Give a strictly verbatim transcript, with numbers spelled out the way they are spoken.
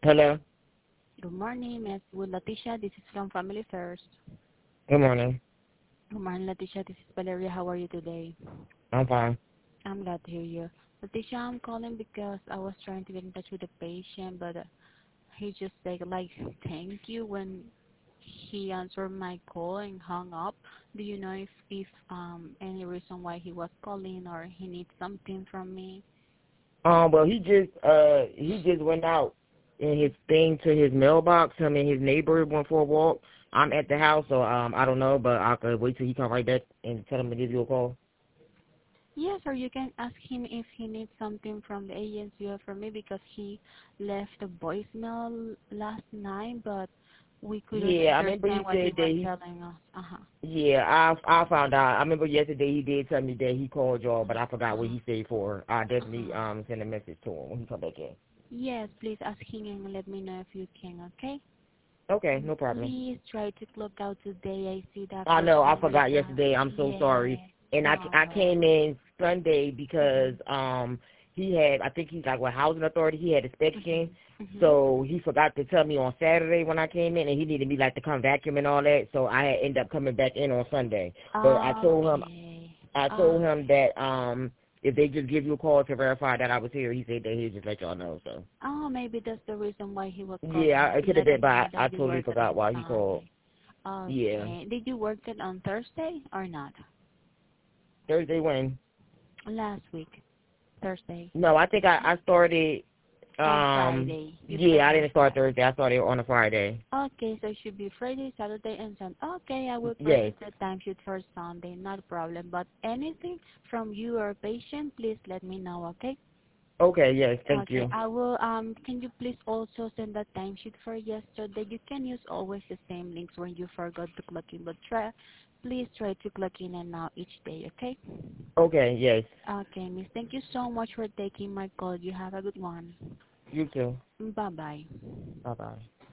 Hello. Good morning, Miss with Leticia. This is from Family First. Good morning. Good morning, Leticia. This is Valeria. How are you today? I'm fine. I'm glad to hear you. Leticia, I'm calling because I was trying to get in touch with the patient, but uh, he just said, like, thank you when he answered my call and hung up. Do you know if, if um any reason why he was calling or he needs something from me? Um, well, he just uh he just went out in his thing to his mailbox. Him and his neighbor went for a walk. I'm at the house, so um I don't know, but I could wait till he come right back and tell him to give you a call. Yes, or you can ask him if he needs something from the agency or from me because he left a voicemail last night, but we couldn't Yeah, I remember understand he what he said that was he. telling us. Uh-huh. Yeah, I I found out. I remember yesterday he did tell me that he called y'all, but I forgot what Uh-huh. he said for. I definitely Uh-huh. um send a message to him when he come back in. Yes, please ask him and let me know if you can, okay? Okay, And no problem. please try to clock out today. I see that I for know I some forgot reason. yesterday. I'm so Yeah. sorry. And I I Alright. came in Sunday Mm-hmm. because um he had I think he's like with housing authority. He had inspection, Mm-hmm. Mm-hmm. so he forgot to tell me on Saturday when I came in, and he needed me like to come vacuum and all that. So I had ended up coming back in on Sunday. But I told him Okay. I told him Okay. that um if they just give you a call to verify that I was here, he said that he'd just let y'all know. So Oh, maybe that's the reason why he was calling yeah, it to could have let us been, but know I, I that you totally worked it forgot on why he called. Sunday. Yeah, Okay. Did you work it on Thursday or not? Thursday when? Last week, Thursday. No, I think I I started. On Um, Friday. You yeah, started I on didn't start Friday. Thursday. I started on a Friday. Okay, so it should be Friday, Saturday, and Sunday. Okay, I will Yes. process the timesheet for Sunday, not a problem. But anything from you or patient, please let me know, okay? Okay. Yes. Thank Okay, you. I will, um, can you please also send the timesheet for yesterday? You can use always the same links when you forgot to clock in, but try, please try to clock in and out each day, okay? Okay. Yes. Okay, miss, thank you so much for taking my call. You have a good one. You too. Bye-bye. Bye bye.